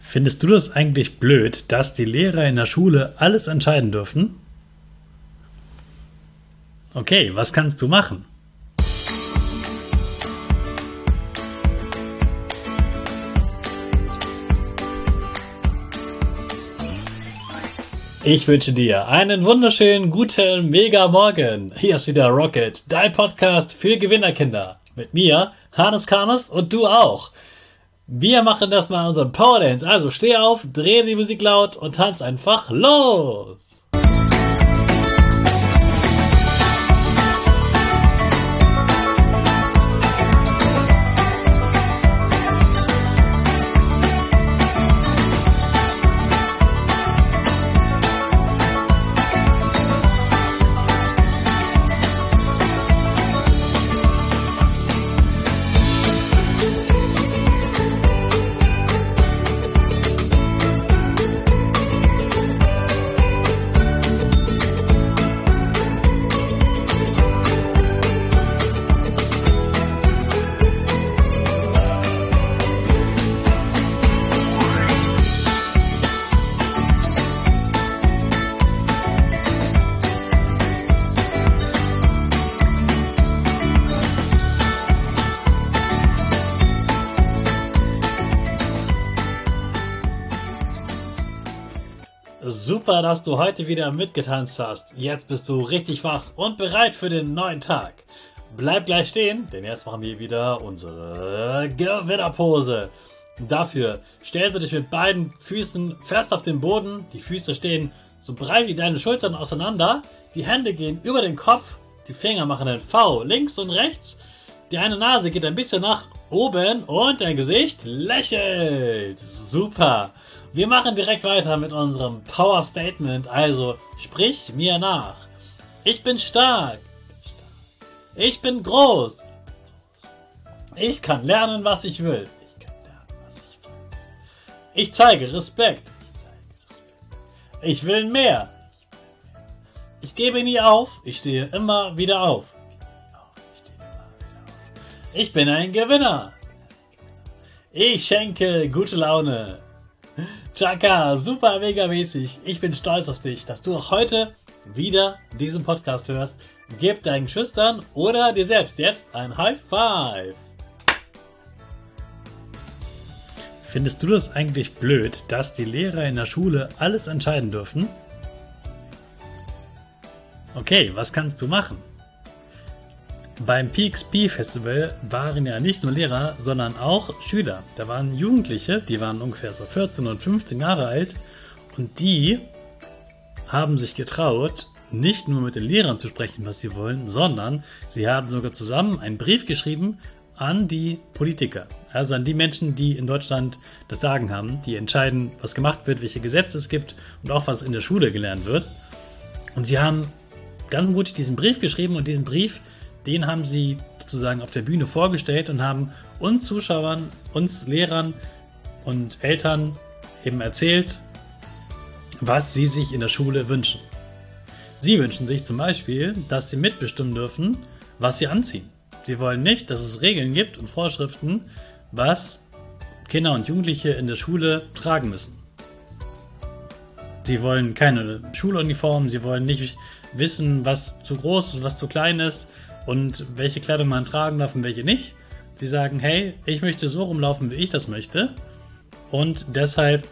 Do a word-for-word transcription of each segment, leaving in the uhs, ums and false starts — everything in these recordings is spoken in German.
Findest du das eigentlich blöd, dass die Lehrer in der Schule alles entscheiden dürfen? Okay, was kannst du machen? Ich wünsche dir einen wunderschönen, guten, mega Morgen. Hier ist wieder Rocket, dein Podcast für Gewinnerkinder. Mit mir, Hannes Karnes und du auch. Wir machen das mal unseren Power Dance. Also steh auf, dreh die Musik laut und tanz einfach los. Super, dass du heute wieder mitgetanzt hast. Jetzt bist du richtig wach und bereit für den neuen Tag. Bleib gleich stehen, denn jetzt machen wir wieder unsere Gewinnerpose. Dafür stellst du dich mit beiden Füßen fest auf den Boden. Die Füße stehen so breit wie deine Schultern auseinander. Die Hände gehen über den Kopf. Die Finger machen ein V links und rechts. Die eine Nase geht ein bisschen nach oben und dein Gesicht lächelt. Super. Wir machen direkt weiter mit unserem Power Statement, also sprich mir nach. Ich bin stark. Ich bin groß. Ich kann lernen, was ich will. Ich kann lernen, was ich will. Ich zeige Respekt. Ich will mehr. Ich gebe nie auf. Ich stehe immer wieder auf. Ich bin ein Gewinner. Ich schenke gute Laune. Chaka, super mega mäßig. Ich bin stolz auf dich, dass du auch heute wieder diesen Podcast hörst. Gib deinen Schüchtern oder dir selbst jetzt ein High Five. Findest du das eigentlich blöd, dass die Lehrer in der Schule alles entscheiden dürfen? Okay, was kannst du machen? Beim P X P Festival waren ja nicht nur Lehrer, sondern auch Schüler. Da waren Jugendliche, die waren ungefähr so vierzehn und fünfzehn Jahre alt und die haben sich getraut, nicht nur mit den Lehrern zu sprechen, was sie wollen, sondern sie haben sogar zusammen einen Brief geschrieben an die Politiker. Also an die Menschen, die in Deutschland das Sagen haben, die entscheiden, was gemacht wird, welche Gesetze es gibt und auch was in der Schule gelernt wird. Und sie haben ganz mutig diesen Brief geschrieben und diesen Brief, den haben sie sozusagen auf der Bühne vorgestellt und haben uns Zuschauern, uns Lehrern und Eltern eben erzählt, was sie sich in der Schule wünschen. Sie wünschen sich zum Beispiel, dass sie mitbestimmen dürfen, was sie anziehen. Sie wollen nicht, dass es Regeln gibt und Vorschriften, was Kinder und Jugendliche in der Schule tragen müssen. Sie wollen keine Schuluniform, sie wollen nicht wissen, was zu groß ist, was zu klein ist und welche Kleidung man tragen darf und welche nicht. Sie sagen, hey, ich möchte so rumlaufen, wie ich das möchte und deshalb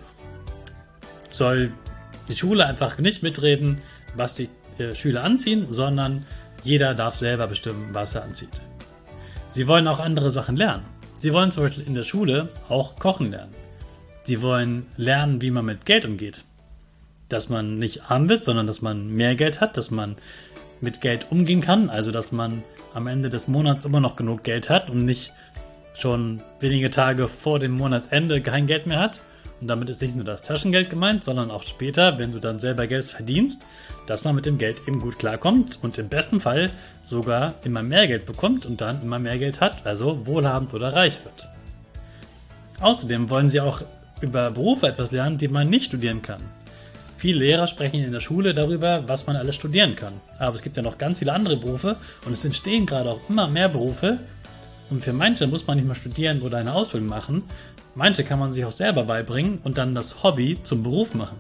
soll die Schule einfach nicht mitreden, was die äh, Schüler anziehen, sondern jeder darf selber bestimmen, was er anzieht. Sie wollen auch andere Sachen lernen. Sie wollen zum Beispiel in der Schule auch kochen lernen. Sie wollen lernen, wie man mit Geld umgeht. Dass man nicht arm wird, sondern dass man mehr Geld hat, dass man mit Geld umgehen kann, also dass man am Ende des Monats immer noch genug Geld hat und nicht schon wenige Tage vor dem Monatsende kein Geld mehr hat. Und damit ist nicht nur das Taschengeld gemeint, sondern auch später, wenn du dann selber Geld verdienst, dass man mit dem Geld eben gut klarkommt und im besten Fall sogar immer mehr Geld bekommt und dann immer mehr Geld hat, also wohlhabend oder reich wird. Außerdem wollen sie auch über Berufe etwas lernen, die man nicht studieren kann. Viele Lehrer sprechen in der Schule darüber, was man alles studieren kann. Aber es gibt ja noch ganz viele andere Berufe und es entstehen gerade auch immer mehr Berufe. Und für manche muss man nicht mal studieren oder eine Ausbildung machen. Manche kann man sich auch selber beibringen und dann das Hobby zum Beruf machen.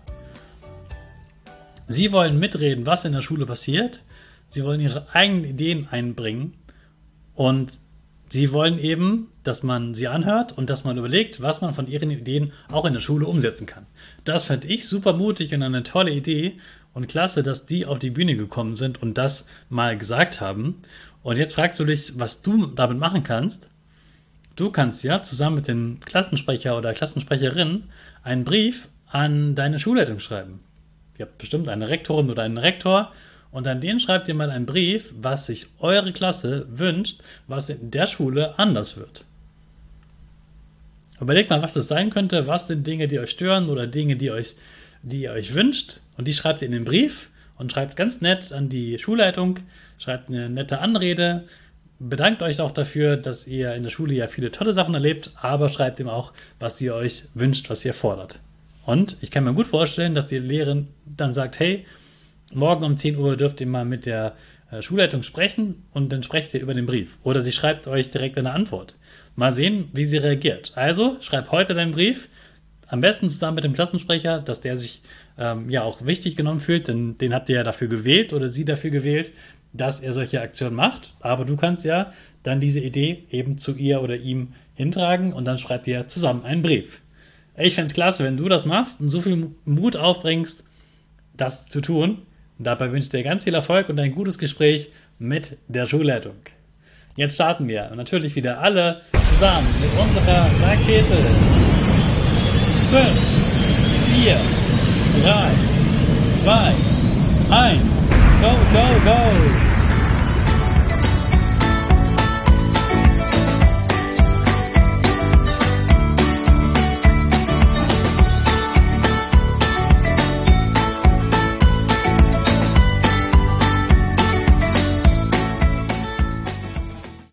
Sie wollen mitreden, was in der Schule passiert. Sie wollen ihre eigenen Ideen einbringen und sie wollen eben, dass man sie anhört und dass man überlegt, was man von ihren Ideen auch in der Schule umsetzen kann. Das fand ich super mutig und eine tolle Idee und klasse, dass die auf die Bühne gekommen sind und das mal gesagt haben. Und jetzt fragst du dich, was du damit machen kannst. Du kannst ja zusammen mit dem Klassensprecher oder Klassensprecherin einen Brief an deine Schulleitung schreiben. Ihr habt bestimmt eine Rektorin oder einen Rektor und an den schreibt ihr mal einen Brief, was sich eure Klasse wünscht, was in der Schule anders wird. Überlegt mal, was das sein könnte, was sind Dinge, die euch stören oder Dinge, die euch, die ihr euch wünscht und die schreibt ihr in den Brief und schreibt ganz nett an die Schulleitung, schreibt eine nette Anrede, bedankt euch auch dafür, dass ihr in der Schule ja viele tolle Sachen erlebt, aber schreibt ihm auch, was ihr euch wünscht, was ihr fordert. Und ich kann mir gut vorstellen, dass die Lehrerin dann sagt, hey, morgen um zehn Uhr dürft ihr mal mit der äh, Schulleitung sprechen und dann sprecht ihr über den Brief. Oder sie schreibt euch direkt eine Antwort. Mal sehen, wie sie reagiert. Also, schreib heute deinen Brief, am besten zusammen mit dem Klassensprecher, dass der sich ähm, ja auch wichtig genommen fühlt, denn den habt ihr ja dafür gewählt oder sie dafür gewählt, dass er solche Aktionen macht. Aber du kannst ja dann diese Idee eben zu ihr oder ihm hintragen und dann schreibt ihr zusammen einen Brief. Ich fände es klasse, wenn du das machst und so viel Mut aufbringst, das zu tun. Und dabei wünsche ich dir ganz viel Erfolg und ein gutes Gespräch mit der Schulleitung. Jetzt starten wir und natürlich wieder alle zusammen mit unserer Rakete. fünf, vier, drei, zwei, eins, go, go, go!